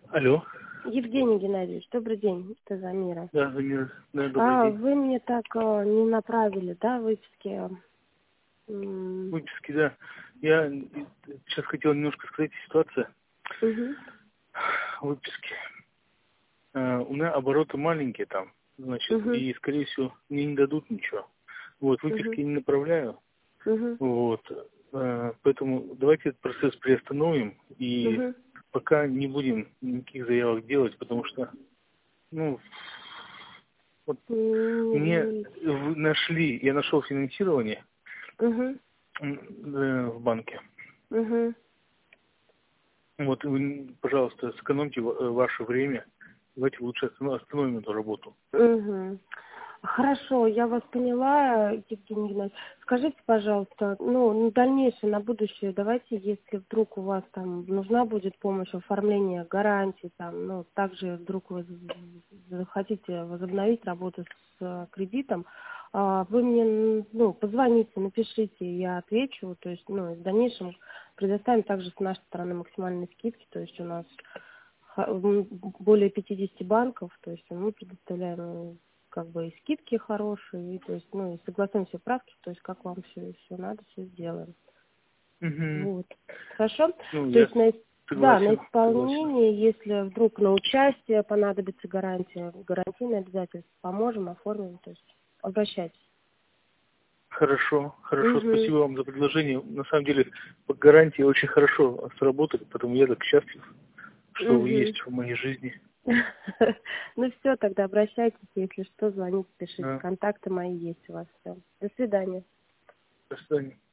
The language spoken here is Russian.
Алло. Евгений Геннадьевич, добрый день, это Замира. Да, Замир. Да, добрый день. Вы мне так не направили, да, выписки? Выписки, да. Я сейчас хотел немножко сказать ситуацию. Угу. Выписки. У меня обороты маленькие там, значит, Угу. и, скорее всего, мне не дадут ничего. Вот, выписки не направляю. Угу. Вот. Поэтому давайте этот процесс приостановим и Угу. пока не будем никаких заявок делать, потому что, ну, вот мне я нашел финансирование Угу. в банке. Угу. Вот, вы, пожалуйста, сэкономьте ваше время. Давайте лучше остановим эту работу. Угу. Хорошо, я вас поняла, Евгений Геннадьевич. Скажите, пожалуйста, на дальнейшее, на будущее, давайте, если вдруг у вас там нужна будет помощь в оформлении гарантий, там, также вдруг вы захотите возобновить работу с кредитом, вы мне, позвоните, напишите, я отвечу, то есть, в дальнейшем предоставим также с нашей стороны максимальные скидки, то есть у нас более 50 банков, то есть мы предоставляем как бы и скидки хорошие, и, то есть, и согласуем все правки, то есть как вам все надо, все сделаем. Угу. Вот. Хорошо? Ну, То я есть на согласен. исполнение, если вдруг на участие понадобится гарантия, гарантийные обязательства, поможем, оформим, то есть обращайтесь. Хорошо, хорошо. Угу. Спасибо вам за предложение. На самом деле, по гарантии очень хорошо сработали, поэтому я так счастлив, что вы Угу. есть в моей жизни. Ну все, тогда обращайтесь, если что, звоните, пишите. Да. Контакты мои есть у вас. Все. До свидания. До свидания.